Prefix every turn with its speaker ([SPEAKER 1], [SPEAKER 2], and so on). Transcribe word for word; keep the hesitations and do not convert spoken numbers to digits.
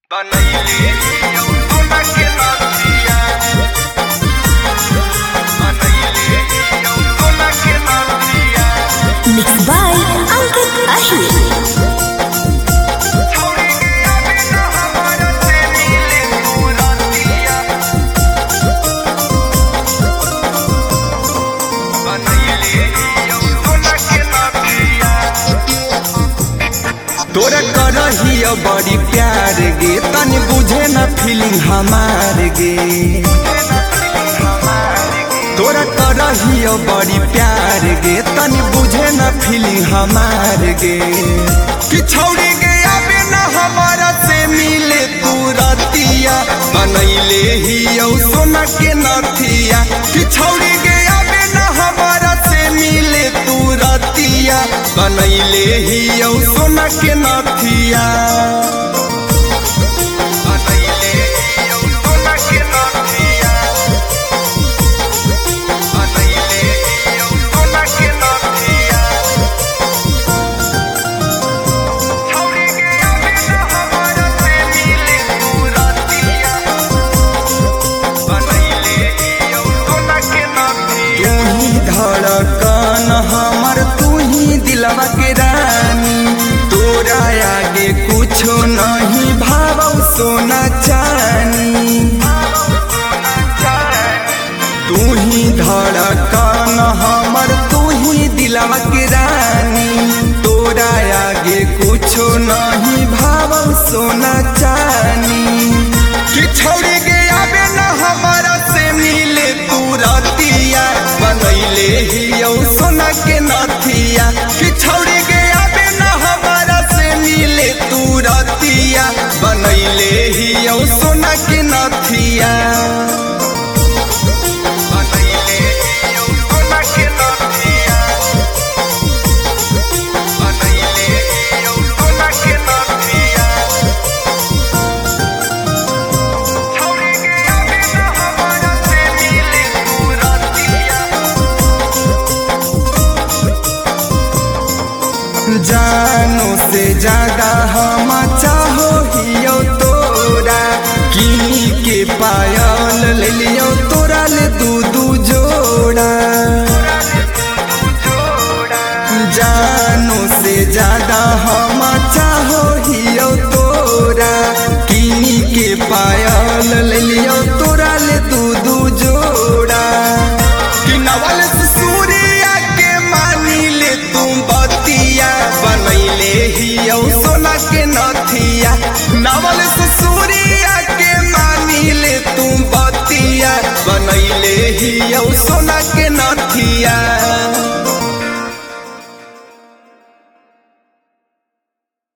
[SPEAKER 1] Mixed by Ankit Ahir.
[SPEAKER 2] तोरा करहिया बड़ी प्यार गे तनी बुझे न फीलिंग हमार गे। तोरा करहिया बड़ी प्यार गे तनी बुझे न फीलिंग हमार गे। कि छौड़ी गे आबे न हमारा से मिले तू रतिया बनैले ही सोना के नथिया। कि छौड़ी गे आबे न हमारा से मिले तू रतिया बनैले ही सोना के नथिया। धड़कन हमर तू ही दिलवा के रानी। तोरा आगे कुछो नहीं भावौ सोना चानी। तू ही धड़कन हमर तू ही दिलवा के रानी। तोरा आगे कुछो नहीं भावौ सोना चानी। कि छौड़ी गे आबे न हमारा से मिले तू रतिया बनैले ही सोना के नथिया। कि छौड़ी गे आबे न हमारा से मिले तू रतिया बनैले ही सोना के नथिया। जानो से ज्यादा हम चाहो हियो तोरा। की के पायल ले लियो तोरा ले दू दू जोड़ा। जानो से ज्यादा हम चाहो हियो तोरा। की के पायल ले लियो तोरा ले दू दू जोड़ा। कि नवल सूर्या के मानी ले तुम बतिया बनैले ही सोना के नथिया। नवल सूर्या के मानी ले तुम बतिया बनैले ही सोना के नथिया।